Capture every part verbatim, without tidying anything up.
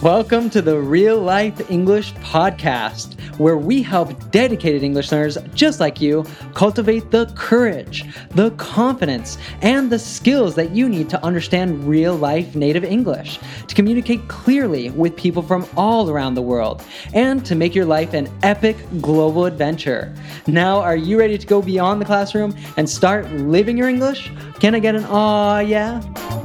Welcome to the Real Life English Podcast, where we help dedicated English learners just like you cultivate the courage, the confidence, and the skills that you need to understand real life native English, to communicate clearly with people from all around the world, and to make your life an epic global adventure. Now, are you ready to go beyond the classroom and start living your English? Can I get an aw, yeah?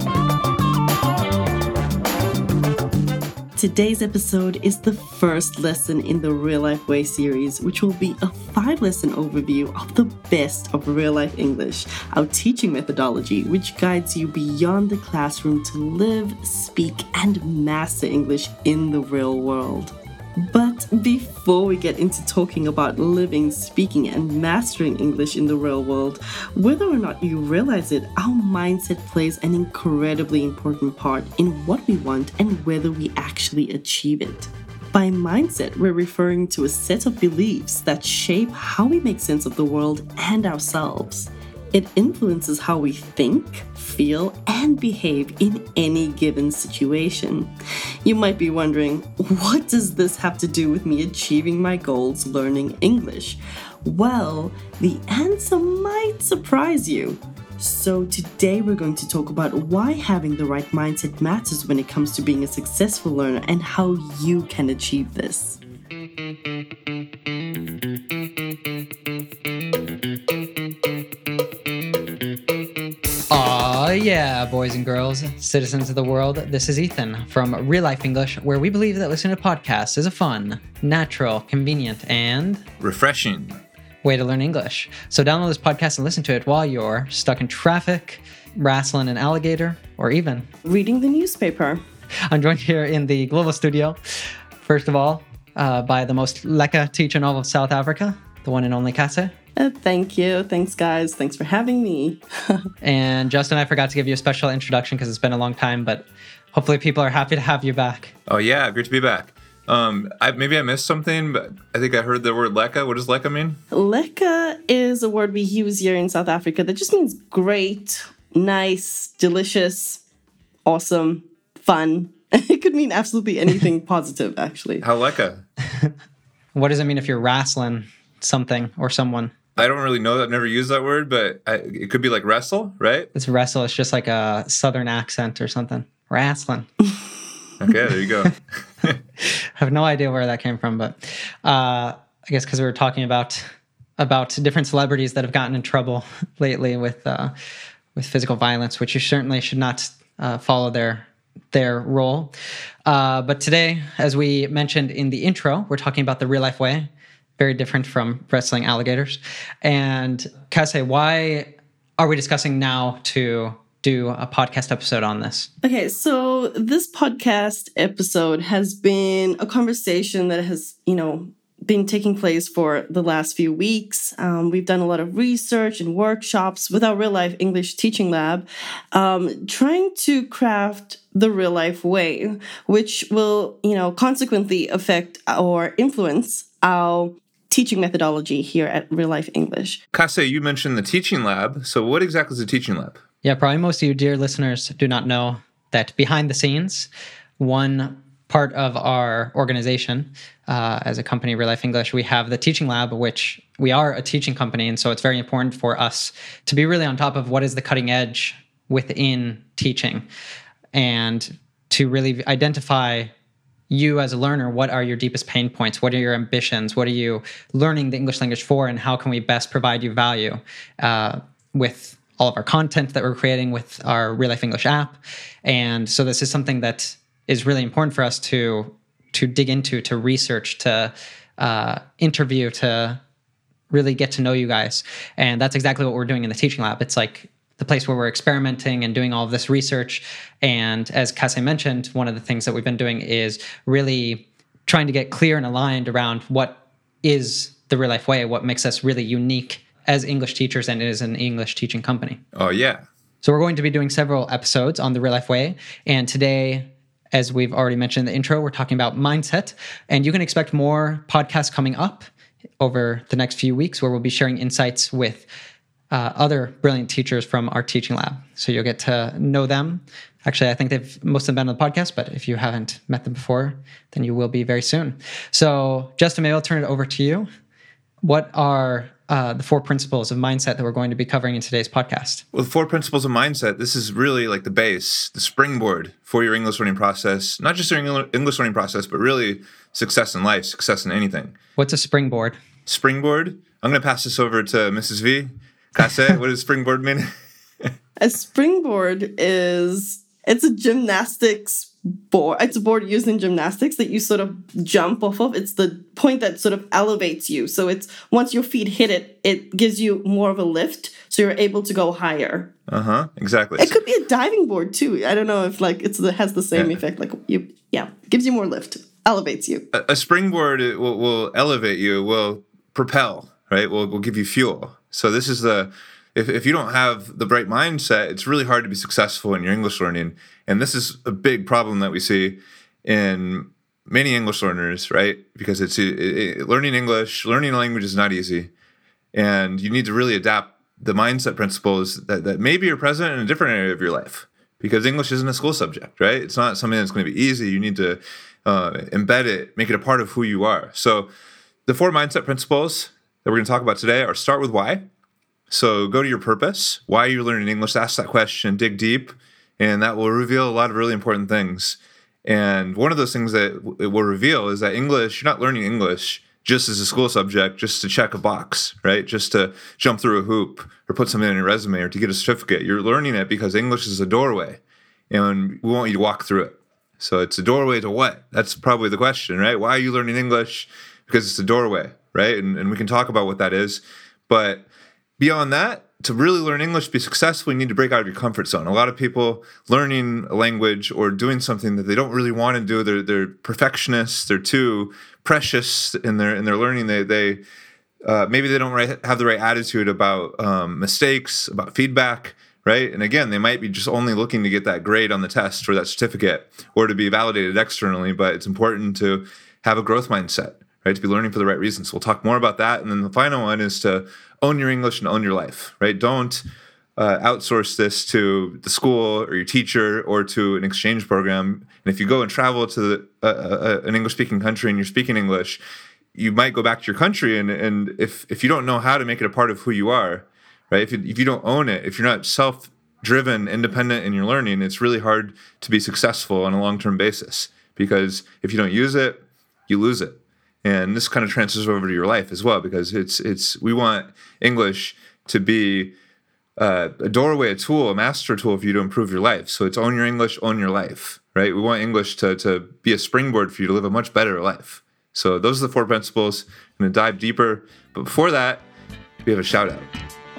Today's episode is the first lesson in the Real Life Way series, which will be a five-lesson overview of the best of real life English, our teaching methodology, which guides you beyond the classroom to live, speak, and master English in the real world. But before we get into talking about living, speaking, and mastering English in the real world, whether or not you realize it, our mindset plays an incredibly important part in what we want and whether we actually achieve it. By mindset, we're referring to a set of beliefs that shape how we make sense of the world and ourselves. It influences how we think, feel, and behave in any given situation. You might be wondering, what does this have to do with me achieving my goals learning English? Well, the answer might surprise you. So today we're going to talk about why having the right mindset matters when it comes to being a successful learner and how you can achieve this. Aw, yeah, boys and girls, citizens of the world, this is Ethan from Real Life English, where we believe that listening to podcasts is a fun, natural, convenient, and refreshing way to learn English. So download this podcast and listen to it while you're stuck in traffic, wrestling an alligator, or even reading the newspaper. I'm joined here in the global studio, first of all, uh, by the most lekker teacher in all of South Africa, the one and only Kase. Uh, thank you. Thanks, guys. Thanks for having me. And Justin, I forgot to give you a special introduction because it's been a long time, but hopefully people are happy to have you back. Oh, yeah. Great to be back. Um, I, maybe I missed something, but I think I heard the word lekka. What does lekka mean? Lekka is a word we use here in South Africa that just means great, nice, delicious, awesome, fun. It could mean absolutely anything positive, actually. How lekka? What does it mean if you're wrestling something or someone? I don't really know. I've never used that word, but I, it could be like wrestle, right? It's wrestle. It's just like a southern accent or something. Wrestling. Okay, there you go. I have no idea where that came from, but uh, I guess because we were talking about about different celebrities that have gotten in trouble lately with uh, with physical violence, which you certainly should not uh, follow their their role. Uh, but today, as we mentioned in the intro, we're talking about the real life way. Very different from wrestling alligators. And Kase, why are we discussing now to do a podcast episode on this? Okay, so this podcast episode has been a conversation that has, you know, been taking place for the last few weeks. Um, we've done a lot of research and workshops with our real life English teaching lab, um, trying to craft the real life way, which will, you know, consequently affect or influence our teaching methodology here at Real Life English. Kase, you mentioned the teaching lab. So what exactly is a teaching lab? Yeah, probably most of you dear listeners do not know that behind the scenes, one part of our organization uh, as a company, Real Life English, we have the teaching lab, which we are a teaching company. And so it's very important for us to be really on top of what is the cutting edge within teaching and to really identify you as a learner, what are your deepest pain points? What are your ambitions? What are you learning the English language for? And how can we best provide you value uh, with all of our content that we're creating with our Real Life English app? And so this is something that is really important for us to, to dig into, to research, to uh, interview, to really get to know you guys. And that's exactly what we're doing in the teaching lab. It's like the place where we're experimenting and doing all of this research. And as Kase mentioned, one of the things that we've been doing is really trying to get clear and aligned around what is the real life way, what makes us really unique as English teachers and as an English teaching company. Oh, yeah. So we're going to be doing several episodes on the real life way. And today, as we've already mentioned in the intro, we're talking about mindset. And you can expect more podcasts coming up over the next few weeks where we'll be sharing insights with uh, other brilliant teachers from our teaching lab. So you'll get to know them Actually, I think they've most of them been on the podcast, but if you haven't met them before, then you will be very soon. So, Justin, maybe I'll turn it over to you. What are uh, the four principles of mindset that we're going to be covering in today's podcast? Well, the four principles of mindset, this is really like the base, the springboard for your English learning process, not just your English learning process, but really success in life, success in anything. What's a springboard? Springboard? I'm going to pass this over to Missus V. Kase, what does springboard mean? A springboard is, it's a gymnastics board. It's a board used in gymnastics that you sort of jump off of. It's the point that sort of elevates you. So it's once your feet hit it, it gives you more of a lift, so you're able to go higher. Uh-huh, exactly. It could be a diving board too. I don't know if like it's it has the same yeah. effect. Like you, yeah, gives you more lift, elevates you. A, a springboard it will, will elevate you, will propel, right? Will will give you fuel. So this is the If, if you don't have the right mindset, it's really hard to be successful in your English learning. And this is a big problem that we see in many English learners, right? Because it's it, it, learning English, learning a language is not easy. And you need to really adapt the mindset principles that, that maybe are present in a different area of your life. Because English isn't a school subject, right? It's not something that's going to be easy. You need to uh, embed it, make it a part of who you are. So the four mindset principles that we're going to talk about today are start with why. So go to your purpose, why you're learning English, ask that question, dig deep, and that will reveal a lot of really important things. And one of those things that it will reveal is that English, you're not learning English just as a school subject, just to check a box, right? Just to jump through a hoop or put something in your resume or to get a certificate. You're learning it because English is a doorway, and we want you to walk through it. So it's a doorway to what? That's probably the question, right? Why are you learning English? Because it's a doorway, right? And, and we can talk about what that is. But beyond that, to really learn English, be successful, you need to break out of your comfort zone. A lot of people learning a language or doing something that they don't really want to do, they're, they're perfectionists, they're too precious in their in their learning. They they uh, maybe they don't right, have the right attitude about um, mistakes, about feedback, right? And again, they might be just only looking to get that grade on the test or that certificate or to be validated externally, but it's important to have a growth mindset, right? To be learning for the right reasons. We'll talk more about that. And then the final one is to own your English and own your life, right? Don't uh, outsource this to the school or your teacher or to an exchange program. And if you go and travel to the, uh, uh, an English-speaking country and you're speaking English, you might go back to your country. And, and if, if you don't know how to make it a part of who you are, right? If you, if you don't own it, if you're not self-driven, independent in your learning, it's really hard to be successful on a long-term basis. Because if you don't use it, you lose it. And this kind of transfers over to your life as well, because it's it's we want English to be uh, a doorway, a tool, a master tool for you to improve your life. So it's own your English, own your life, right? We want English to, to be a springboard for you to live a much better life. So those are the four principles. I'm going to dive deeper. But before that, we have a shout out.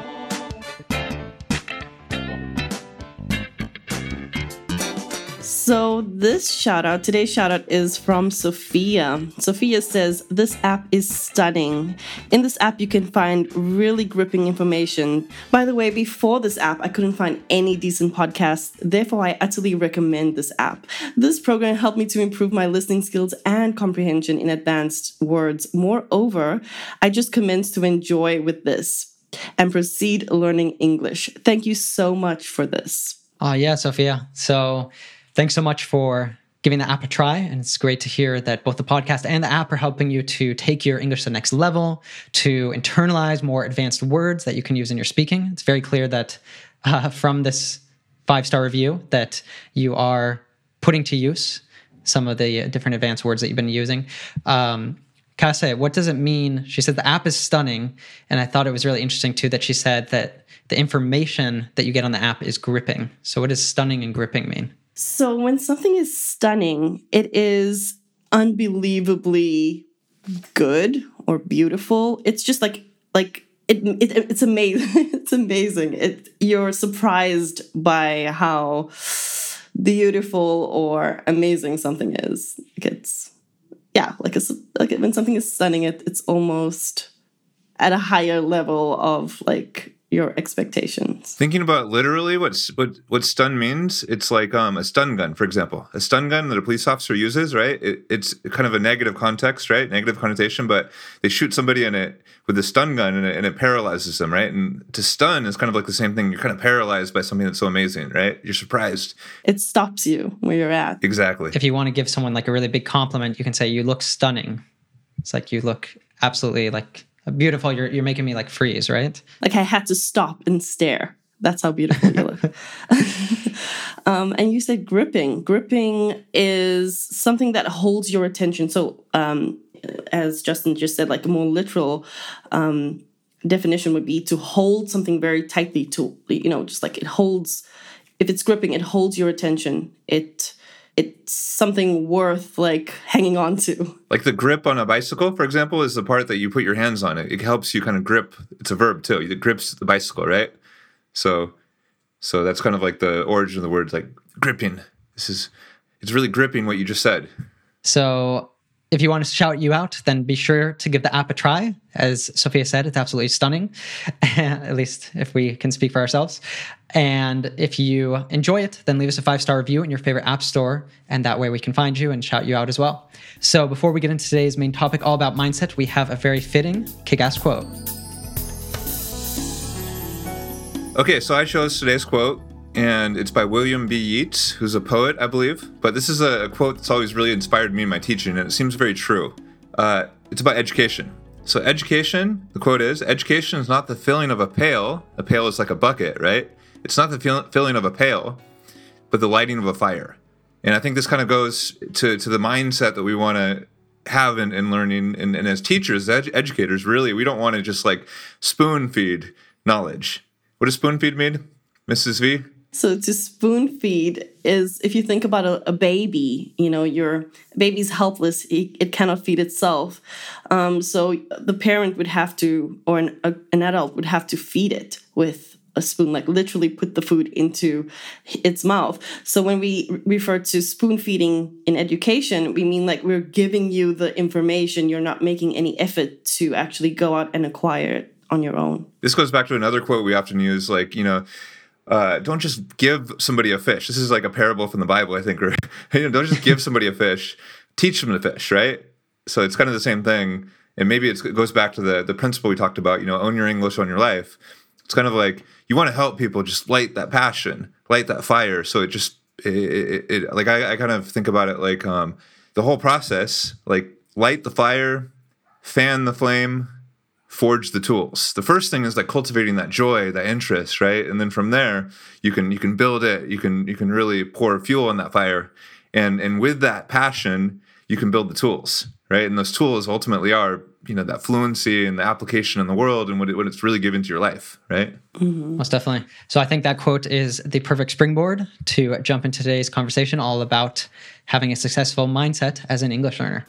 So this shout out, today's shout out is from Sophia. Sophia says, this app is stunning. In this app, you can find really gripping information. By the way, before this app, I couldn't find any decent podcasts. Therefore, I utterly recommend this app. This program helped me to improve my listening skills and comprehension in advanced words. Moreover, I just commenced to enjoy with this and proceed learning English. Thank you so much for this. Oh, yeah, Sophia. So thanks so much for giving the app a try. And it's great to hear that both the podcast and the app are helping you to take your English to the next level, to internalize more advanced words that you can use in your speaking. It's very clear that uh, from this five-star review that you are putting to use some of the different advanced words that you've been using. Um, Kase, what does it mean? She said the app is stunning. And I thought it was really interesting, too, that she said that the information that you get on the app is gripping. So what does stunning and gripping mean? So when something is stunning, it is unbelievably good or beautiful. It's just like like it, it it's amazing. It's amazing. It you're surprised by how beautiful or amazing something is. Like it's yeah, like it's like when something is stunning, it it's almost at a higher level of like your expectations. Thinking about literally what what what stun means, it's like um, a stun gun, for example. A stun gun that a police officer uses, right? It, it's kind of a negative context, right? Negative connotation, but they shoot somebody in it with a stun gun and it, and it paralyzes them, right? And to stun is kind of like the same thing. You're kind of paralyzed by something that's so amazing, right? You're surprised. It stops you where you're at. Exactly. If you want to give someone like a really big compliment, you can say, "You look stunning." It's like you look absolutely like beautiful. You're you're making me like freeze, right? Like I had to stop and stare. That's how beautiful you look. um, and you said gripping. Gripping is something that holds your attention. So um, as Justin just said, like a more literal um, definition would be to hold something very tightly, to, you know, just like it holds, if it's gripping, it holds your attention. It It's something worth like hanging on to. Like the grip on a bicycle, for example, is the part that you put your hands on it. It helps you kind of grip. It's a verb too. It grips the bicycle, right? So, so that's kind of like the origin of the word, like gripping. This is, it's really gripping what you just said. So if you want us to shout you out, then be sure to give the app a try. As Sophia said, it's absolutely stunning, at least if we can speak for ourselves. And if you enjoy it, then leave us a five-star review in your favorite app store, and that way we can find you and shout you out as well. So before we get into today's main topic, all about mindset, we have a very fitting kick-ass quote. Okay, so I chose today's quote, and it's by William B. Yeats, who's a poet, I believe. But this is a quote that's always really inspired me in my teaching, and it seems very true. Uh, it's about education. So education, the quote is, education is not the filling of a pail. A pail is like a bucket, right? It's not the fill- filling of a pail, but the lighting of a fire. And I think this kind of goes to, to the mindset that we want to have in, in learning. And, and as teachers, ed- educators, really, we don't want to just like spoon feed knowledge. What does spoon feed mean, Missus V? So to spoon feed is, if you think about a, a baby, you know, your baby's helpless. It, it cannot feed itself. Um, so the parent would have to, or an, a, an adult would have to feed it with a spoon, like literally put the food into its mouth. So when we refer to spoon feeding in education, we mean like we're giving you the information. You're not making any effort to actually go out and acquire it on your own. This goes back to another quote we often use, like, you know, Uh, don't just give somebody a fish. This is like a parable from the Bible, I think. Or, you know, don't just give somebody a fish. Teach them to fish, right? So it's kind of the same thing. And maybe it's, it goes back to the the principle we talked about, you know, own your English, own your life. It's kind of like you want to help people, just light that passion, light that fire. So it just, it, it, it like I, I kind of think about it like um, the whole process, like light the fire, fan the flame, forge the tools. The first thing is like cultivating that joy, that interest, right? And then from there, you can you can build it. You can you can really pour fuel on that fire, and and with that passion, you can build the tools, right? And those tools ultimately are, you know, that fluency and the application in the world and what it, what it's really given to your life, right? Mm-hmm. Most definitely. So I think that quote is the perfect springboard to jump into today's conversation, all about having a successful mindset as an English learner.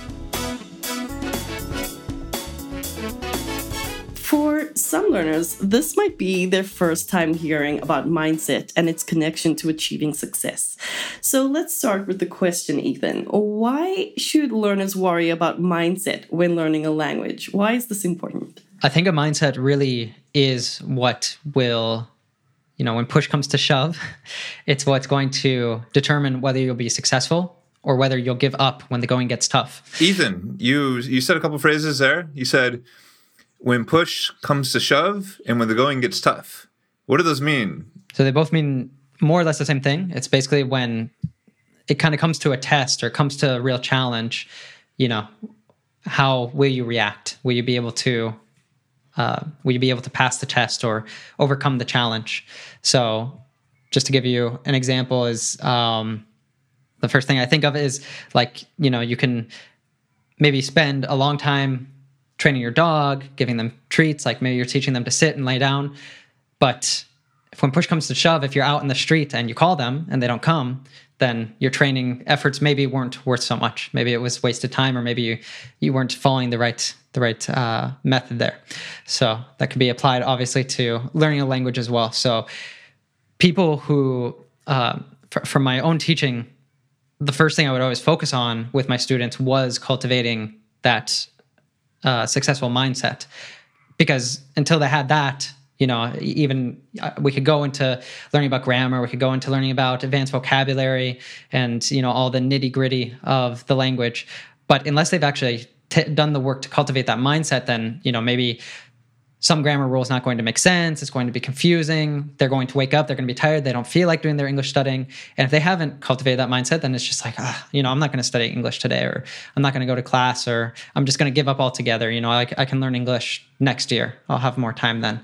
For some learners, this might be their first time hearing about mindset and its connection to achieving success. So let's start with the question, Ethan. Why should learners worry about mindset when learning a language? Why is this important? I think a mindset really is what will, you know, when push comes to shove, it's what's going to determine whether you'll be successful or whether you'll give up when the going gets tough. Ethan, you you said a couple phrases there. You said, when push comes to shove and when the going gets tough. What do those mean? So they both mean more or less the same thing. It's basically when it kind of comes to a test or comes to a real challenge, you know, how will you react? Will you be able to, uh, will you be able to pass the test or overcome the challenge? So just to give you an example is, um, the first thing I think of is like, you know, you can maybe spend a long time training your dog, giving them treats, like maybe you're teaching them to sit and lay down. But if when push comes to shove, if you're out in the street and you call them and they don't come, then your training efforts maybe weren't worth so much. Maybe it was wasted time, or maybe you, you weren't following the right the right uh, method there. So that could be applied obviously to learning a language as well. So people who, uh, f- from my own teaching, the first thing I would always focus on with my students was cultivating that Uh, successful mindset, because until they had that, You know, even uh, we could go into learning about grammar, we could go into learning about advanced vocabulary and, you know, all the nitty gritty of the language. But unless they've actually t- done the work to cultivate that mindset, then, you know, maybe some grammar rule is not going to make sense. It's going to be confusing. They're going to wake up. They're going to be tired. They don't feel like doing their English studying. And if they haven't cultivated that mindset, then it's just like, ah, you know, I'm not going to study English today, or I'm not going to go to class, or I'm just going to give up altogether. You know, I, I can learn English next year. I'll have more time then.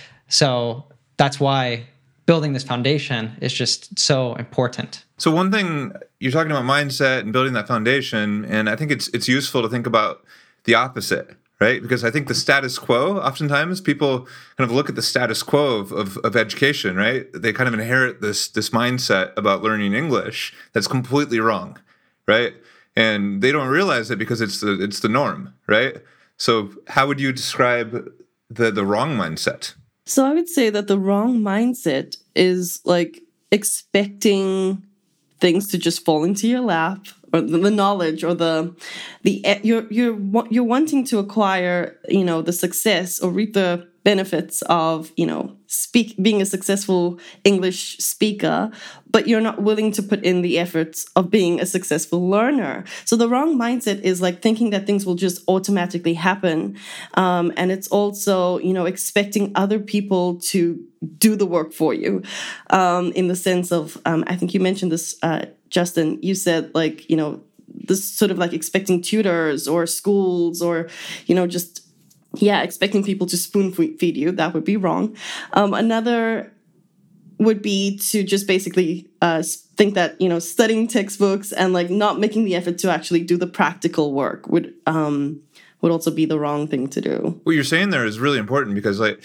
So that's why building this foundation is just so important. So one thing, you're talking about mindset and building that foundation, and I think it's it's useful to think about the opposite. Right? Because I think the status quo, oftentimes people kind of look at the status quo of, of, of education, right? They kind of inherit this, this mindset about learning English that's completely wrong, right? And they don't realize it because it's the, it's the norm, right? So how would you describe the, the wrong mindset? So I would say that the wrong mindset is like expecting things to just fall into your lap, or the knowledge, or the the you're you're you're wanting to acquire, you know, the success or reap the benefits of, you know, speak being a successful English speaker, but you're not willing to put in the efforts of being a successful learner. So the wrong mindset is like thinking that things will just automatically happen, um, and it's also, you know, expecting other people to do the work for you, um, in the sense of, um, I think you mentioned this, uh, Justin. You said, like, you know, this sort of like expecting tutors or schools, or, you know, just, yeah, expecting people to spoon feed you. That would be wrong. Um, another would be to just basically uh, think that, you know, studying textbooks and like not making the effort to actually do the practical work would um, would also be the wrong thing to do. What you're saying there is really important, because like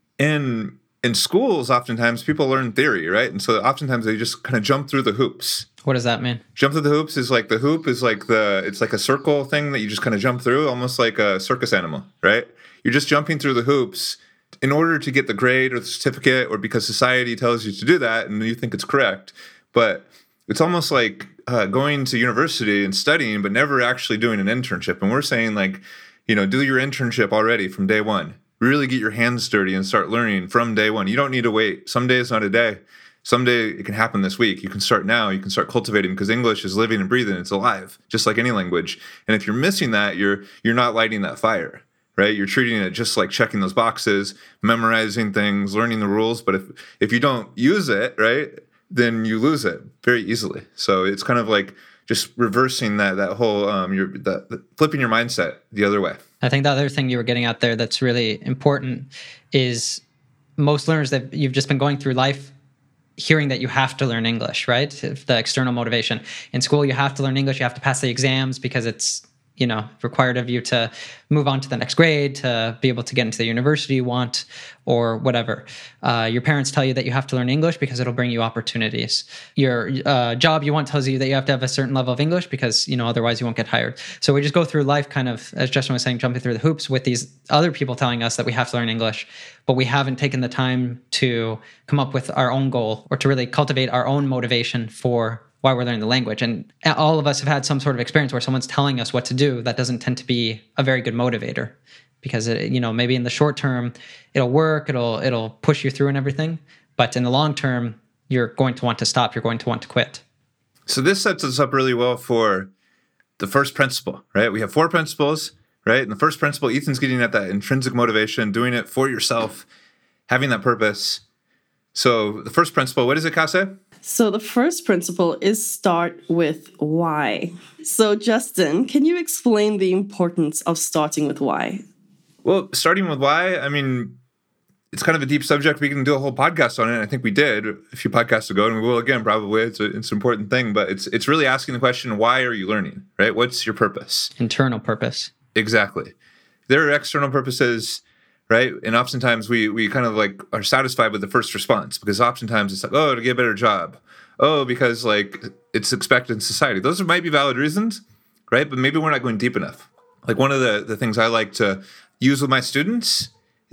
in in schools, oftentimes people learn theory, right? And so oftentimes they just kind of jump through the hoops. What does that mean? Jump through the hoops is like, the hoop is like the, it's like a circle thing that you just kind of jump through, almost like a circus animal, right? You're just jumping through the hoops in order to get the grade or the certificate, or because society tells you to do that and you think it's correct. But it's almost like uh, going to university and studying, but never actually doing an internship. And we're saying, like, you know, do your internship already from day one. Really get your hands dirty and start learning from day one. You don't need to wait. Someday is not a day. Someday it can happen this week. You can start now. You can start cultivating, because English is living and breathing. It's alive, just like any language. And if you're missing that, you're you're not lighting that fire, right? You're treating it just like checking those boxes, memorizing things, learning the rules. But if if you don't use it, right, then you lose it very easily. So it's kind of like just reversing that that whole um, your that, that flipping your mindset the other way. I think the other thing you were getting at there that's really important is most learners that you've just been going through life hearing that you have to learn English, right? The external motivation. In school, you have to learn English. You have to pass the exams because it's, you know, required of you to move on to the next grade, to be able to get into the university you want, or whatever. Uh, your parents tell you that you have to learn English because it'll bring you opportunities. Your uh, job you want tells you that you have to have a certain level of English because, you know, otherwise you won't get hired. So we just go through life kind of, as Justin was saying, jumping through the hoops with these other people telling us that we have to learn English, but we haven't taken the time to come up with our own goal or to really cultivate our own motivation for why we're learning the language. And all of us have had some sort of experience where someone's telling us what to do. That doesn't tend to be a very good motivator, because it, you know, maybe in the short term it'll work, it'll it'll push you through and everything, but in the long term you're going to want to stop, you're going to want to quit. So this sets us up really well for the first principle, right? We have four principles, right? And the first principle, Ethan's getting at that intrinsic motivation, doing it for yourself, having that purpose. So the first principle, what is it, Kase? So the first principle is start with why. So Justin, can you explain the importance of starting with why? Well, starting with why, I mean, it's kind of a deep subject. We can do a whole podcast on it. I think we did a few podcasts ago, and we will again probably. It's, a, it's an important thing, but it's it's really asking the question, why are you learning, right? What's your purpose? Internal purpose. Exactly. There are external purposes, right? And oftentimes we we kind of like are satisfied with the first response, because oftentimes it's like, oh, to get a better job. Oh, because like it's expected in society. Those might be valid reasons, right? But maybe we're not going deep enough. Like one of the, the things I like to use with my students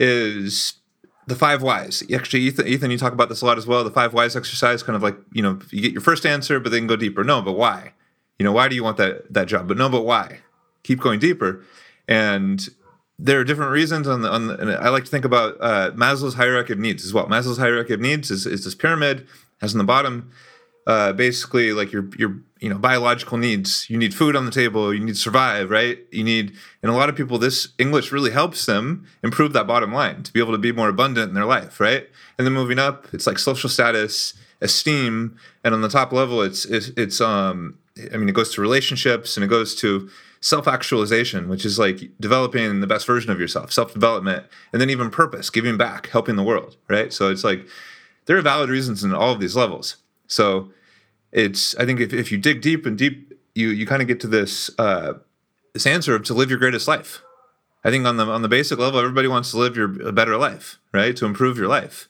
is the five whys. Actually, Ethan, Ethan, you talk about this a lot as well. The five whys exercise, kind of like, you know, you get your first answer, but then go deeper. No, but why? You know, why do you want that that job? But no, but why? Keep going deeper. And there are different reasons on the, on the, and I like to think about uh, Maslow's hierarchy of needs as well. Maslow's hierarchy of needs is, is this pyramid, has on the bottom, uh, basically like your, your, you know, biological needs. You need food on the table, you need to survive, right? You need, and a lot of people, this English really helps them improve that bottom line to be able to be more abundant in their life, right? And then moving up, it's like social status, esteem, and on the top level, it's, it's, it's um, I mean, it goes to relationships and it goes to self-actualization, which is like developing the best version of yourself, self-development, and then even purpose, giving back, helping the world, right? So it's like there are valid reasons in all of these levels. So it's, I think if, if you dig deep and deep, you you kind of get to this uh, this answer of to live your greatest life. I think on the on the basic level, everybody wants to live your a better life, right? To improve your life.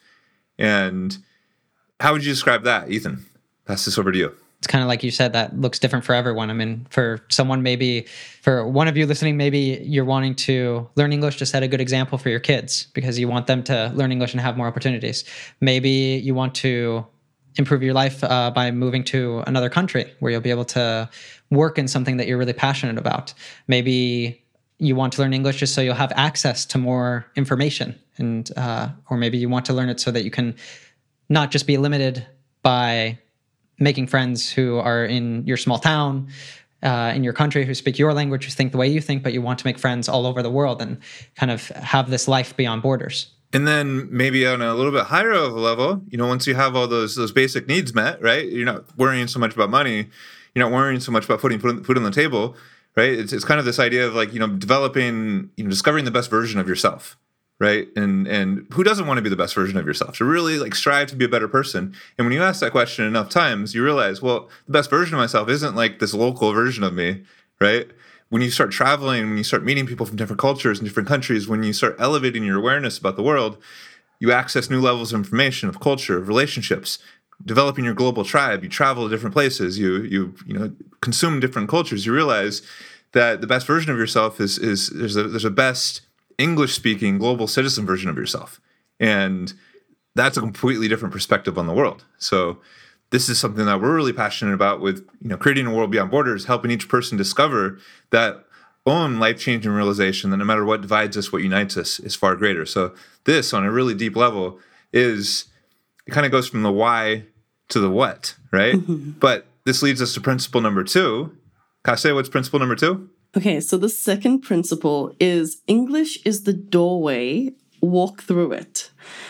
And how would you describe that, Ethan? Pass this over to you. It's kind of like you said, that looks different for everyone. I mean, for someone, maybe for one of you listening, maybe you're wanting to learn English to set a good example for your kids because you want them to learn English and have more opportunities. Maybe you want to improve your life uh, by moving to another country where you'll be able to work in something that you're really passionate about. Maybe you want to learn English just so you'll have access to more information, and uh, or maybe you want to learn it so that you can not just be limited by making friends who are in your small town, uh, in your country, who speak your language, who think the way you think, but you want to make friends all over the world and kind of have this life beyond borders. And then maybe on a little bit higher of a level, you know, once you have all those those basic needs met, right? You're not worrying so much about money. You're not worrying so much about putting food on the table, right? It's it's kind of this idea of like, you know, developing, you know, discovering the best version of yourself. Right. And and who doesn't want to be the best version of yourself? To really like strive to be a better person. And when you ask that question enough times, you realize, well, the best version of myself isn't like this local version of me. Right. When you start traveling, when you start meeting people from different cultures and different countries, when you start elevating your awareness about the world, you access new levels of information, of culture, of relationships, developing your global tribe. You travel to different places. You you you know consume different cultures. You realize that the best version of yourself is is there's a there's a best English-speaking global citizen version of yourself. And that's a completely different perspective on the world. So this is something that we're really passionate about with, you know, creating a world beyond borders, helping each person discover that own life-changing realization that no matter what divides us, what unites us is far greater. So this, on a really deep level, is, it kind of goes from the why to the what, right? Mm-hmm. But this leads us to principle number two. Kase, what's principle number two? Okay, so the second principle is English is the doorway, walk through it.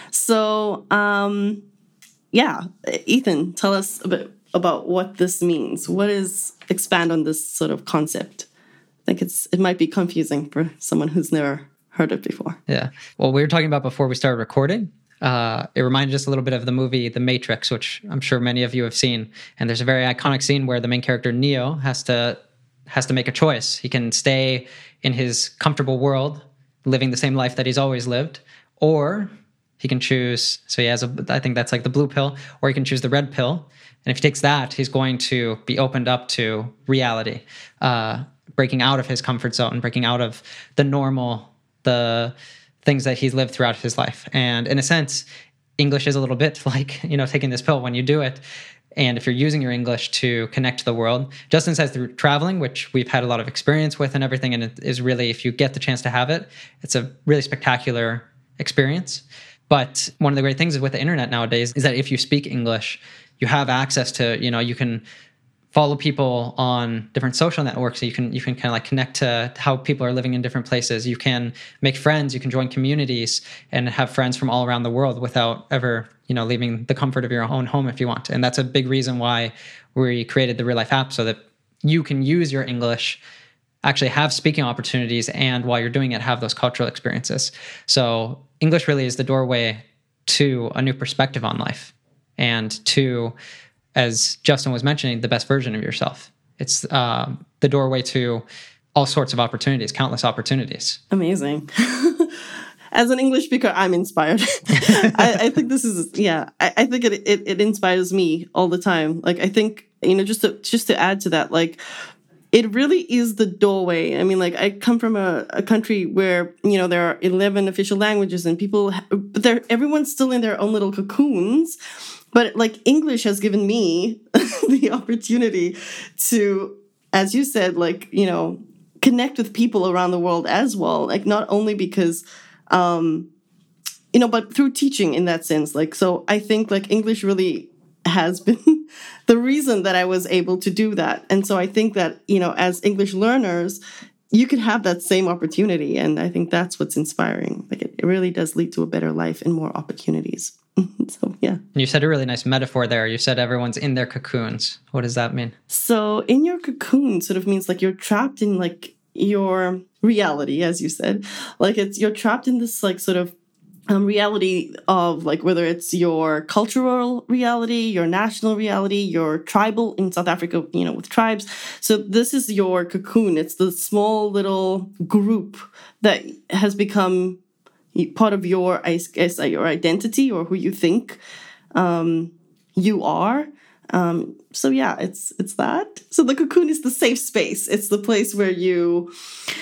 So, um, yeah, Ethan, tell us a bit about what this means. What is, expand on this sort of concept? I think it's it might be confusing for someone who's never heard it before. Yeah. Well, we were talking about before we started recording. Uh, it reminded us a little bit of the movie The Matrix, which I'm sure many of you have seen. And there's a very iconic scene where the main character, Neo, has to has to make a choice. He can stay in his comfortable world, living the same life that he's always lived, or he can choose, so he has a, I think that's like the blue pill, or he can choose the red pill. And if he takes that, he's going to be opened up to reality, uh, breaking out of his comfort zone, breaking out of the normal, the things that he's lived throughout his life. And in a sense, English is a little bit like, you know, taking this pill when you do it. And if you're using your English to connect to the world, Justin says through traveling, which we've had a lot of experience with and everything, and it is really, if you get the chance to have it, it's a really spectacular experience. But one of the great things with the internet nowadays is that if you speak English, you have access to, you know, you can follow people on different social networks. So you can you can kind of like connect to how people are living in different places. You can make friends. You can join communities and have friends from all around the world without ever, you know, leaving the comfort of your own home if you want. And that's a big reason why we created the Real Life app, so that you can use your English, actually have speaking opportunities, and while you're doing it, have those cultural experiences. So English really is the doorway to a new perspective on life, and to, as Justin was mentioning, the best version of yourself. It's uh, the doorway to all sorts of opportunities, countless opportunities. Amazing. As an English speaker, I'm inspired. I, I think this is, yeah, I, I think it, it it inspires me all the time. Like, I think, you know, just to, just to add to that, like, it really is the doorway. I mean, like, I come from a, a country where, you know, there are eleven official languages and people, but they're, everyone's still in their own little cocoons. But like, English has given me the opportunity to, as you said, like, you know, connect with people around the world as well. Like not only because, um, you know, but through teaching in that sense. Like, so I think like English really has been the reason that I was able to do that. And so I think that, you know, as English learners, you could have that same opportunity. And I think that's what's inspiring. Like it, it really does lead to a better life and more opportunities. So, yeah. You said a really nice metaphor there. You said everyone's in their cocoons. What does that mean? So in your cocoon sort of means like you're trapped in like your reality, as you said. Like it's you're trapped in this like sort of um, reality of like whether it's your cultural reality, your national reality, your tribal in South Africa, you know, with tribes. So this is your cocoon. It's the small little group that has become part of your, I guess, your identity or who you think um, you are. Um, so yeah, it's it's that. So the cocoon is the safe space. It's the place where you,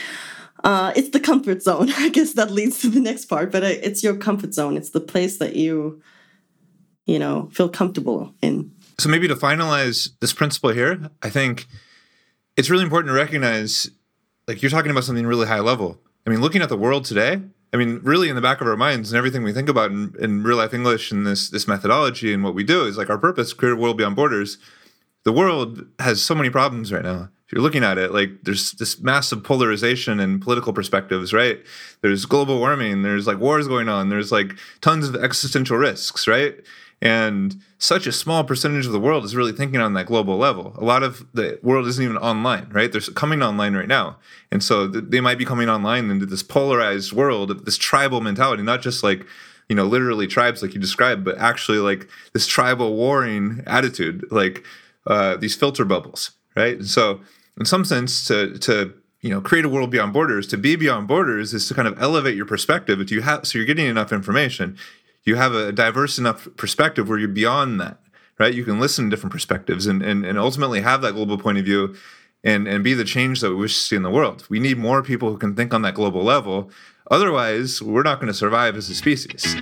uh, it's the comfort zone. I guess that leads to the next part, but it's your comfort zone. It's the place that you, you know, feel comfortable in. So maybe to finalize this principle here, I think it's really important to recognize, like you're talking about something really high level. I mean, looking at the world today, I mean, really in the back of our minds and everything we think about in, in real life English and this this methodology and what we do is like our purpose, create a world beyond borders. The world has so many problems right now. If you're looking at it, like there's this massive polarization and political perspectives, right? There's global warming, there's like wars going on, there's like tons of existential risks, right? And such a small percentage of the world is really thinking on that global level. A lot of the world isn't even online, right? They're coming online right now. And so th- they might be coming online into this polarized world of this tribal mentality, not just like, you know, literally tribes like you described, but actually like this tribal warring attitude, like uh, these filter bubbles, right? And so in some sense, to to you know, create a world beyond borders, to be beyond borders is to kind of elevate your perspective. If you have, so you're getting enough information. You have a diverse enough perspective where you're beyond that, right? You can listen to different perspectives and, and, and ultimately have that global point of view and, and be the change that we wish to see in the world. We need more people who can think on that global level. Otherwise, we're not going to survive as a species.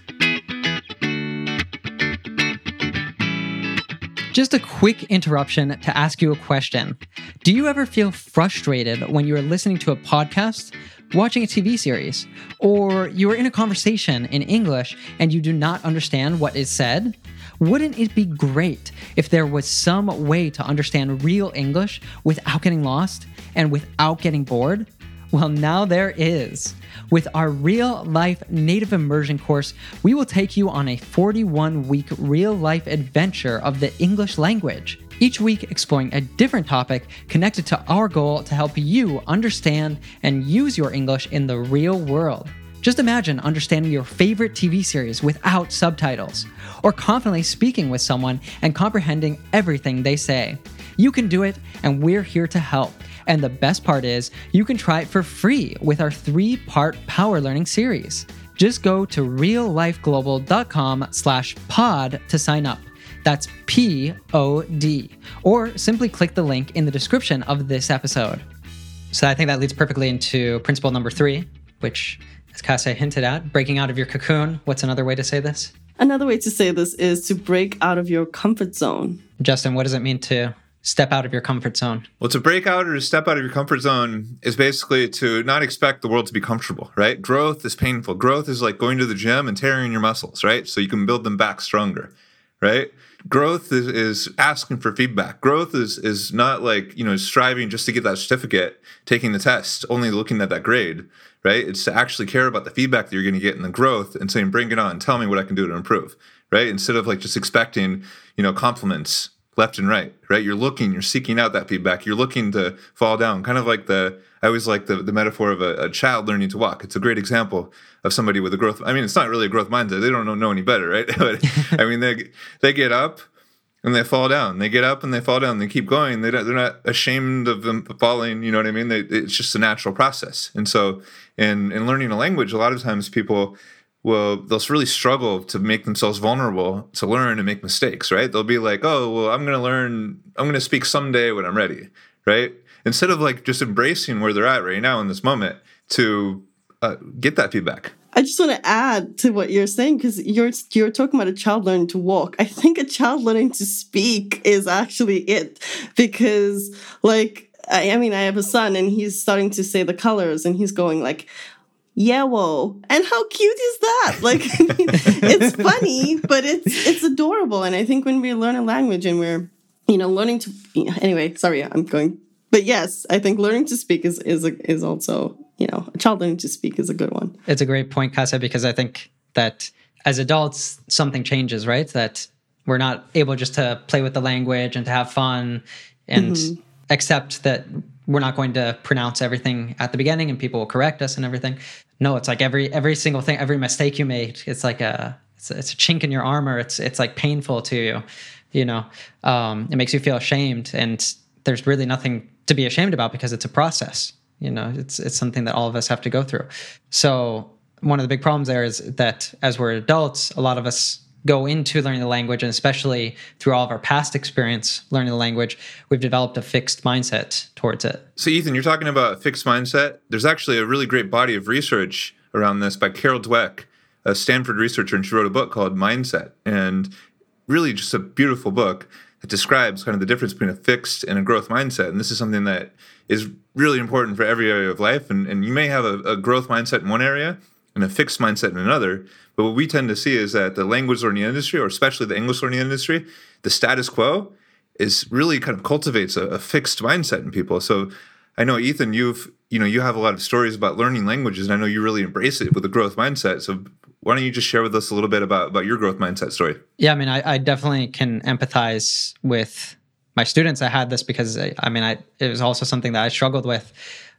Just a quick interruption to ask you a question. Do you ever feel frustrated when you're listening to a podcast, watching a T V series, or you are in a conversation in English and you do not understand what is said? Wouldn't it be great if there was some way to understand real English without getting lost and without getting bored? Well, now there is. With our real-life native immersion course, we will take you on a forty-one week real-life adventure of the English language, each week exploring a different topic connected to our goal to help you understand and use your English in the real world. Just imagine understanding your favorite T V series without subtitles, or confidently speaking with someone and comprehending everything they say. You can do it, and we're here to help. And the best part is, you can try it for free with our three-part Power Learning series. Just go to reallifeglobal.com slash pod to sign up. That's P O D. Or simply click the link in the description of this episode. So I think that leads perfectly into principle number three, which, as Kasia hinted at, breaking out of your cocoon. What's another way to say this? Another way to say this is to break out of your comfort zone. Justin, what does it mean to step out of your comfort zone? Well, to break out or to step out of your comfort zone is basically to not expect the world to be comfortable, right? Growth is painful. Growth is like going to the gym and tearing your muscles, right? So you can build them back stronger, right? Growth is, is asking for feedback. Growth is is not like, you know, striving just to get that certificate, taking the test, only looking at that grade, right? It's to actually care about the feedback that you're going to get in the growth and saying, bring it on, tell me what I can do to improve, right? Instead of like just expecting, you know, compliments left and right, right? You're looking, you're seeking out that feedback. You're looking to fall down, kind of like the, I always like the, the metaphor of a, a child learning to walk. It's a great example of somebody with a growth. I mean, it's not really a growth mindset. They don't know, know any better, right? But I mean, they they get up and they fall down. They get up and they fall down. They keep going. They don't, they're not ashamed of them falling. You know what I mean? They, it's just a natural process. And so in, in learning a language, a lot of times people will, they'll really struggle to make themselves vulnerable to learn and make mistakes, right? They'll be like, oh, well, I'm going to learn, I'm going to speak someday when I'm ready, right? Instead of like just embracing where they're at right now in this moment to uh, get that feedback. I just want to add to what you're saying, because you're you're talking about a child learning to walk. I think a child learning to speak is actually it, because like I, I mean, I have a son and he's starting to say the colors and he's going like, yeah, whoa. And how cute is that? Like, I mean, it's funny, but it's it's adorable. And I think when we learn a language and we're, you know, learning to, anyway, sorry, I'm going, but yes, I think learning to speak is is a, is also, you know, a child learning to speak is a good one. It's a great point, Casa, because I think that as adults, something changes, right? That we're not able just to play with the language and to have fun and mm-hmm. accept that we're not going to pronounce everything at the beginning and people will correct us and everything. No, it's like every every single thing, every mistake you made, it's like a it's a, it's a chink in your armor. It's it's like painful to you, you know. Um, it makes you feel ashamed, and there's really nothing to be ashamed about because it's a process. You know, it's it's something that all of us have to go through. So one of the big problems there is that as we're adults, a lot of us go into learning the language, and especially through all of our past experience learning the language, we've developed a fixed mindset towards it. So Ethan, you're talking about a fixed mindset. There's actually a really great body of research around this by Carol Dweck, a Stanford researcher, and she wrote a book called Mindset. And really just a beautiful book that describes kind of the difference between a fixed and a growth mindset. And this is something that is really important for every area of life. And, and you may have a, a growth mindset in one area and a fixed mindset in another. But what we tend to see is that the language learning industry, or especially the English learning industry, the status quo is really kind of cultivates a, a fixed mindset in people. So I know, Ethan, you've, you know, you have a lot of stories about learning languages, and I know you really embrace it with a growth mindset. So why don't you just share with us a little bit about, about your growth mindset story? Yeah, I mean, I, I definitely can empathize with my students. I had this because, I, I mean, I, it was also something that I struggled with.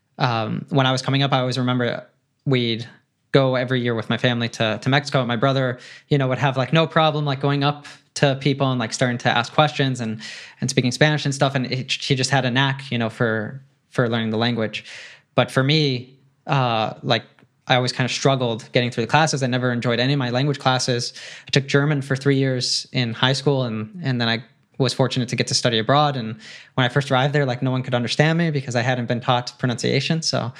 Um, when I was coming up, I always remember we'd go every year with my family to to Mexico. My brother, you know, would have like no problem like going up to people and like starting to ask questions and and speaking Spanish and stuff. And it, he just had a knack, you know, for for learning the language. But for me, uh, like I always kind of struggled getting through the classes. I never enjoyed any of my language classes. I took German for three years in high school, and and then I was fortunate to get to study abroad. And when I first arrived there, like no one could understand me because I hadn't been taught pronunciation. So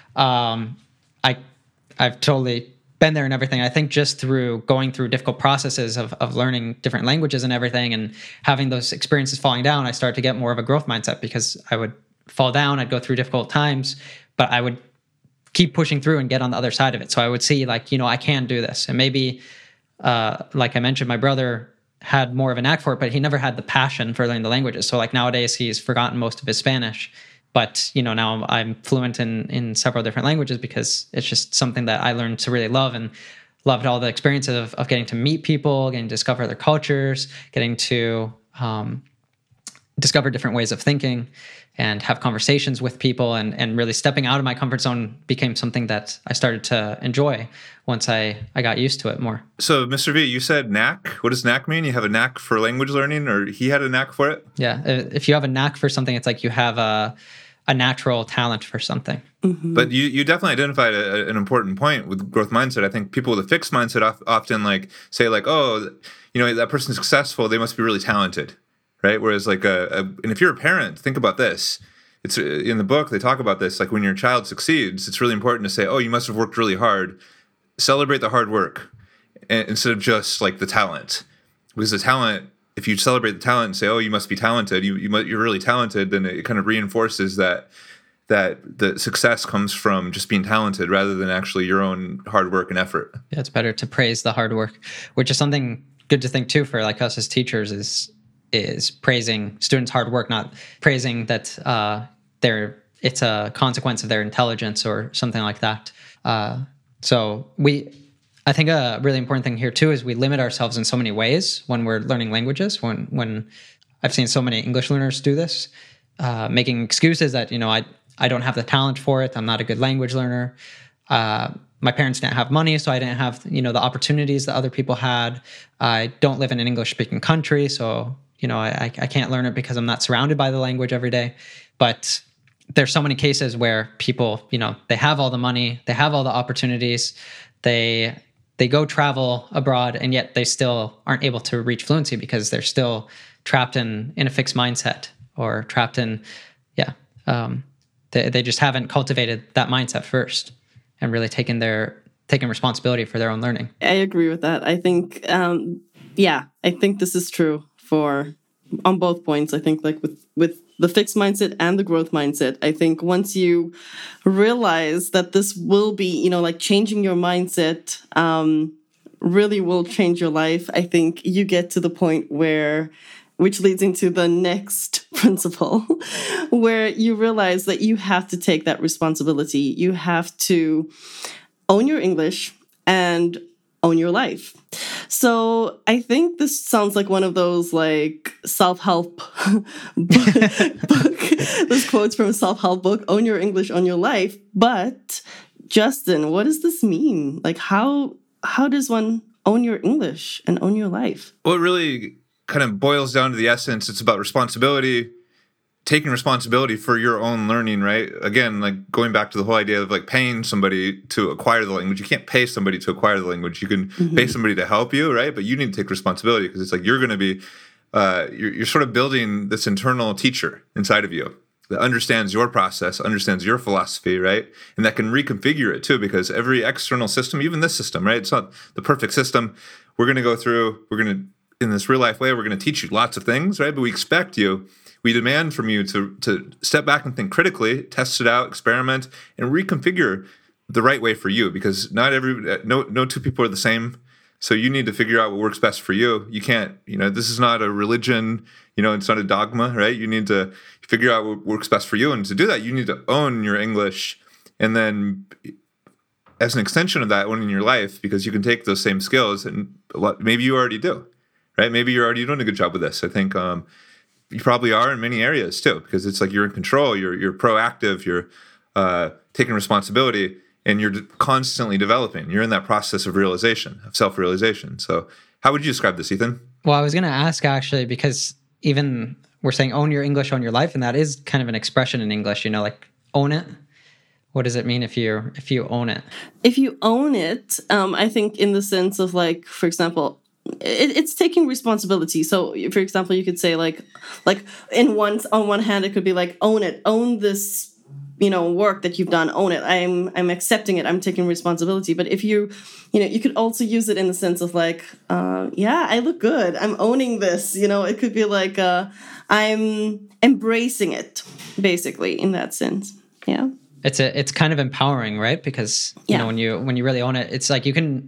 um, I. I've totally been there and everything. I think just through going through difficult processes of, of learning different languages and everything and having those experiences falling down, I started to get more of a growth mindset because I would fall down, I'd go through difficult times, but I would keep pushing through and get on the other side of it. So I would see like, you know, I can do this. And maybe, uh, like I mentioned, my brother had more of a knack for it, but he never had the passion for learning the languages. So like nowadays he's forgotten most of his Spanish. But, you know, now I'm fluent in, in several different languages because it's just something that I learned to really love and loved all the experiences of, of getting to meet people, getting to discover their cultures, getting to um, discover different ways of thinking and have conversations with people. And, and really stepping out of my comfort zone became something that I started to enjoy once I, I got used to it more. So, Mister V, you said knack. What does knack mean? You have a knack for language learning, or he had a knack for it? Yeah. If you have a knack for something, it's like you have a... a natural talent for something. Mm-hmm. But you, you definitely identified a, an important point with growth mindset. I think people with a fixed mindset of, often like say like, oh, you know, that person's successful, they must be really talented, right? Whereas like, a, a and if you're a parent, think about this. It's in the book, they talk about this. Like when your child succeeds, it's really important to say, oh, you must have worked really hard. Celebrate the hard work and, instead of just like the talent. Because the talent, if you celebrate the talent and say, oh, you must be talented, you, you must, you're really talented, then it kind of reinforces that that the success comes from just being talented rather than actually your own hard work and effort. Yeah, it's better to praise the hard work, which is something good to think too for like us as teachers is is praising students' hard work, not praising that uh, they're it's a consequence of their intelligence or something like that. Uh, so we... I think a really important thing here too is we limit ourselves in so many ways when we're learning languages. When when I've seen so many English learners do this, uh, making excuses that, you know, I I don't have the talent for it. I'm not a good language learner. Uh, my parents didn't have money, so I didn't have, you know, the opportunities that other people had. I don't live in an English-speaking country, so, you know, I I can't learn it because I'm not surrounded by the language every day. But there's so many cases where people, you know, they have all the money, they have all the opportunities, they They go travel abroad, and yet they still aren't able to reach fluency because they're still trapped in, in a fixed mindset or trapped in, yeah, um, they, they just haven't cultivated that mindset first and really taken their taken responsibility for their own learning. I agree with that. I think, um, yeah, I think this is true for on both points. I think like with with the fixed mindset and the growth mindset. I think once you realize that this will be, you know, like changing your mindset um, really will change your life, I think you get to the point where, which leads into the next principle, where you realize that you have to take that responsibility. You have to own your English and own your life. So I think this sounds like one of those like self-help book, book. This quote's from a self-help book, own your English, own your life. But Justin, what does this mean? Like how how does one own your English and own your life? Well, it really kind of boils down to the essence. It's about responsibility, taking responsibility for your own learning, right? Again, like going back to the whole idea of like paying somebody to acquire the language. You can't pay somebody to acquire the language. You can mm-hmm. pay somebody to help you, right? But you need to take responsibility because it's like you're going to be, uh, you're, you're sort of building this internal teacher inside of you that understands your process, understands your philosophy, right? And that can reconfigure it too, because every external system, even this system, right? It's not the perfect system. We're going to go through, we're going to, in this real life way, we're going to teach you lots of things, right? But we expect you, we demand from you to to step back and think critically, test it out, experiment, and reconfigure the right way for you. Because not every no no two people are the same. So you need to figure out what works best for you. You can't, you know, this is not a religion, you know, it's not a dogma, right? You need to figure out what works best for you. And to do that, you need to own your English. And then as an extension of that, owning your life, because you can take those same skills and a lot, maybe you already do, right? Maybe you're already doing a good job with this. I think, um, you probably are in many areas too, because it's like you're in control, you're you're proactive, you're uh, taking responsibility, and you're constantly developing. You're in that process of realization, of self-realization. So how would you describe this, Ethan? Well, I was going to ask actually, because even we're saying own your English, own your life, and that is kind of an expression in English, you know, like own it. What does it mean if you if you own it? If you own it, um, I think in the sense of like, for example, It, it's taking responsibility. So, for example, you could say like, like in one on one hand, it could be like own it, own this, you know, work that you've done, own it. I'm I'm accepting it. I'm taking responsibility. But if you, you know, you could also use it in the sense of like, uh, yeah, I look good. I'm owning this. You know, it could be like uh, I'm embracing it, basically in that sense. Yeah, it's a it's kind of empowering, right? Because you yeah. know when you when you really own it, it's like you can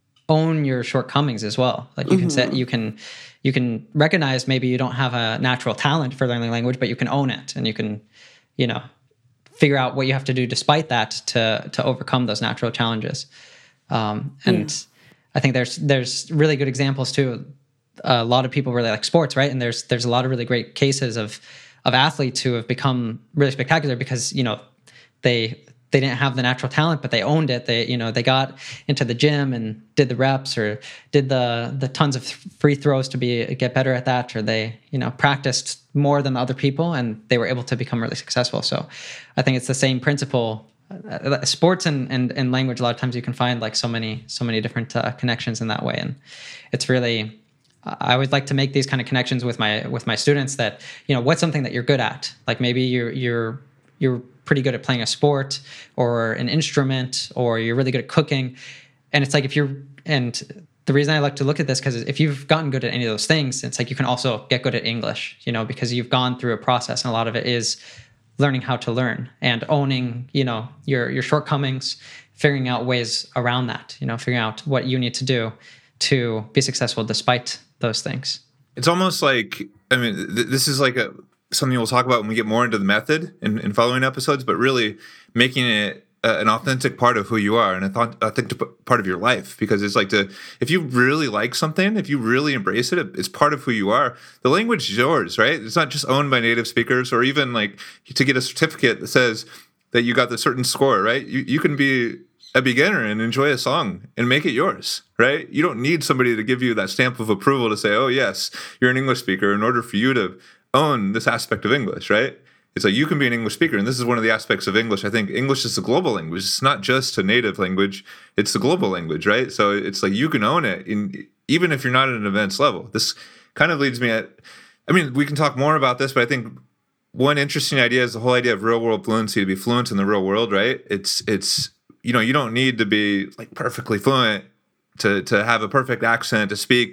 own your shortcomings as well. Like you mm-hmm. can set, you can, you can recognize maybe you don't have a natural talent for learning language, but you can own it and you can, you know, figure out what you have to do despite that to to overcome those natural challenges. Um, and yeah. I think there's there's really good examples too. A lot of people really like sports, right? And there's there's a lot of really great cases of of athletes who have become really spectacular because you know they. They didn't have the natural talent, but they owned it. They, you know, they got into the gym and did the reps or did the the tons of free throws to be get better at that, or they, you know, practiced more than the other people, and they were able to become really successful. So, I think it's the same principle. Uh, sports and, and and language. A lot of times you can find like so many so many different uh, connections in that way, and it's really. I always like to make these kind of connections with my with my students. That you know, what's something that you're good at? Like maybe you're you're you're pretty good at playing a sport or an instrument, or you're really good at cooking. And it's like if you're, and the reason I like to look at this, because if you've gotten good at any of those things, it's like you can also get good at English, you know, because you've gone through a process, and a lot of it is learning how to learn and owning, you know, your your shortcomings, figuring out ways around that, you know, figuring out what you need to do to be successful despite those things. It's almost like, I mean, th- this is like a something we'll talk about when we get more into the method in, in following episodes, but really making it uh, an authentic part of who you are and an authentic part of your life. Because it's like to, if you really like something, if you really embrace it, it's part of who you are. The language is yours, right? It's not just owned by native speakers, or even like to get a certificate that says that you got the certain score, right? You, you can be a beginner and enjoy a song and make it yours, right? You don't need somebody to give you that stamp of approval to say, oh yes, you're an English speaker, in order for you to own this aspect of English, right? It's like you can be an English speaker, and this is one of the aspects of English. I think English is a global language. It's not just a native language; it's the global language, right? So it's like you can own it, in, even if you're not at an advanced level. This kind of leads me at, I mean, we can talk more about this, but I think one interesting idea is the whole idea of real world fluency, to be fluent in the real world, right? It's it's you know, you don't need to be like perfectly fluent to to have a perfect accent to speak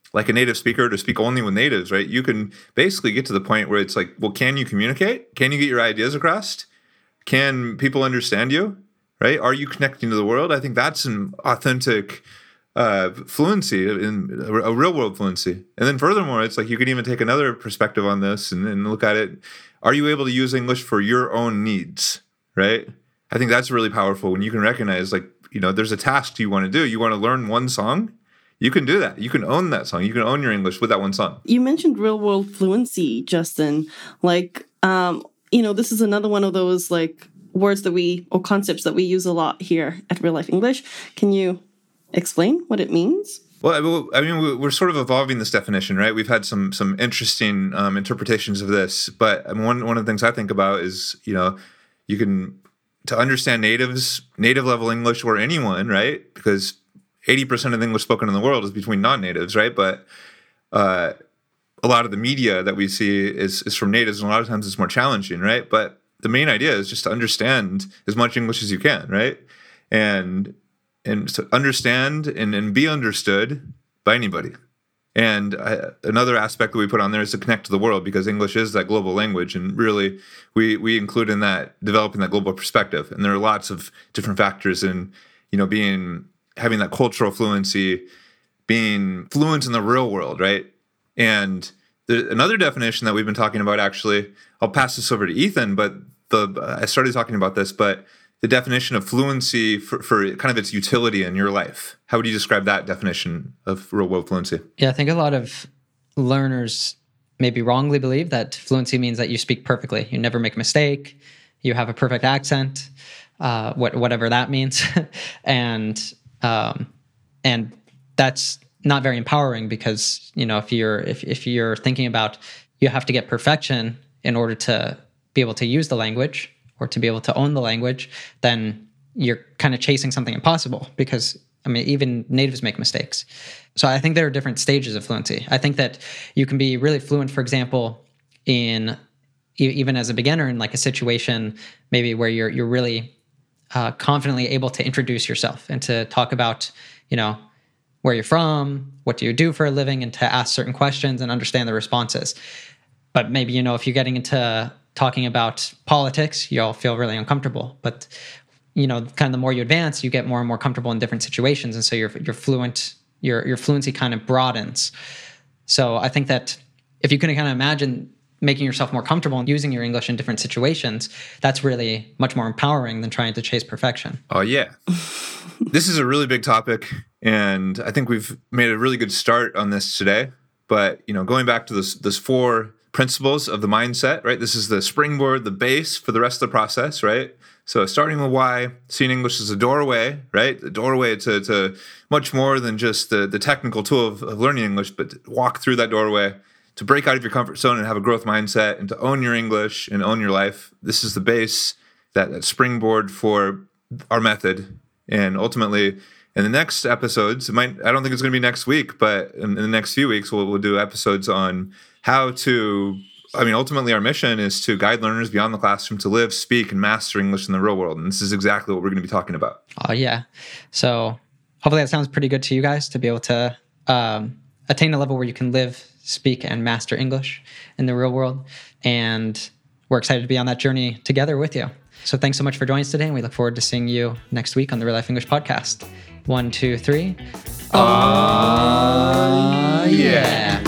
like a native speaker to speak only with natives, right? You can basically get to the point where it's like, well, can you communicate? Can you get your ideas across? Can people understand you, right? Are you connecting to the world? I think that's an authentic uh, fluency, in a real world fluency. And then furthermore, it's like you can even take another perspective on this and, and look at it. Are you able to use English for your own needs, right? I think that's really powerful when you can recognize, like, you know, there's a task you want to do. You want to learn one song. You can do that. You can own that song. You can own your English with that one song. You mentioned real world fluency, Justin. Like, um, you know, this is another one of those like words that we, or concepts that we use a lot here at Real Life English. Can you explain what it means? Well, I mean, we're sort of evolving this definition, right? We've had some some interesting um, interpretations of this, but one one of the things I think about is, you know, you can, to understand natives, native level English, or anyone, right? Because eighty percent of the English spoken in the world is between non-natives, right? But uh, a lot of the media that we see is is from natives, and a lot of times it's more challenging, right? But the main idea is just to understand as much English as you can, right? And and to understand and, and be understood by anybody. And uh, another aspect that we put on there is to connect to the world, because English is that global language, and really we we include in that developing that global perspective. And there are lots of different factors in, you know, being having that cultural fluency, being fluent in the real world, right? And the, another definition that we've been talking about, actually, I'll pass this over to Ethan, but the uh, I started talking about this, but the definition of fluency for, for kind of its utility in your life. How would you describe that definition of real world fluency? Yeah, I think a lot of learners maybe wrongly believe that fluency means that you speak perfectly. You never make a mistake. You have a perfect accent, uh, what, whatever that means. and um, and that's not very empowering, because, you know, if you're if, if you're thinking about you have to get perfection in order to be able to use the language, or to be able to own the language, then you're kind of chasing something impossible, because, I mean, even natives make mistakes. So I think there are different stages of fluency. I think that you can be really fluent, for example, in even as a beginner in like a situation maybe where you're you're really uh, confidently able to introduce yourself and to talk about, you know, where you're from, what do you do for a living, and to ask certain questions and understand the responses. But maybe, you know, if you're getting into talking about politics, you'll feel really uncomfortable. But, you know, kind of the more you advance, you get more and more comfortable in different situations. And so your your fluent, your your fluency kind of broadens. So I think that if you can kind of imagine making yourself more comfortable and using your English in different situations, that's really much more empowering than trying to chase perfection. Oh, yeah. This is a really big topic, and I think we've made a really good start on this today. But, you know, going back to this, this four principles of the mindset, right? This is the springboard, the base for the rest of the process, right? So starting with why, seeing English as a doorway, right? The doorway to, to much more than just the, the technical tool of, of learning English, but to walk through that doorway, to break out of your comfort zone and have a growth mindset, and to own your English and own your life. This is the base, that, that springboard for our method. And ultimately, in the next episodes, it might, I don't think it's going to be next week, but in, in the next few weeks, we'll, we'll do episodes on how to, I mean, ultimately our mission is to guide learners beyond the classroom to live, speak, and master English in the real world. And this is exactly what we're going to be talking about. Oh, yeah. So hopefully that sounds pretty good to you guys, to be able to um, attain a level where you can live, speak, and master English in the real world. And we're excited to be on that journey together with you. So thanks so much for joining us today, and we look forward to seeing you next week on the Real Life English Podcast. One, two, three. Oh, uh, yeah.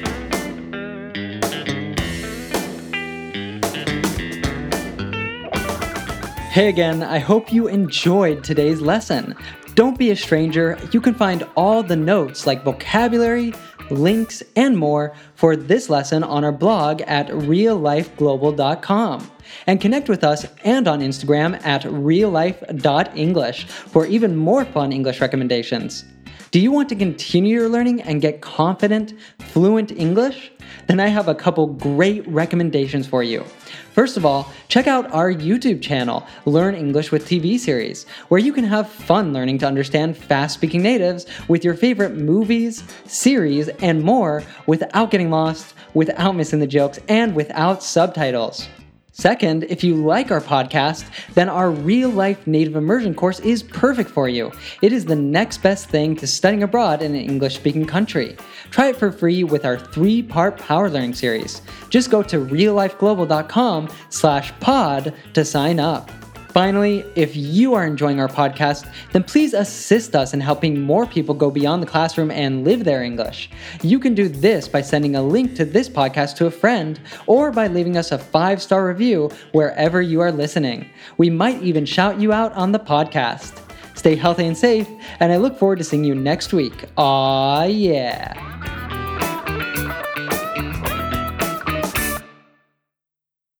Hey again, I hope you enjoyed today's lesson. Don't be a stranger. You can find all the notes like vocabulary, links, and more for this lesson on our blog at real life global dot com. And connect with us and on Instagram at real life dot english for even more fun English recommendations. Do you want to continue your learning and get confident, fluent English? Then I have a couple great recommendations for you. First of all, check out our YouTube channel, Learn English with T V series, where you can have fun learning to understand fast-speaking natives with your favorite movies, series, and more without getting lost, without missing the jokes, and without subtitles. Second, if you like our podcast, then our real-life native immersion course is perfect for you. It is the next best thing to studying abroad in an English-speaking country. Try it for free with our three-part Power Learning series. Just go to reallifeglobal.com slash pod to sign up. Finally, if you are enjoying our podcast, then please assist us in helping more people go beyond the classroom and live their English. You can do this by sending a link to this podcast to a friend or by leaving us a five-star review wherever you are listening. We might even shout you out on the podcast. Stay healthy and safe, and I look forward to seeing you next week. Aw, yeah.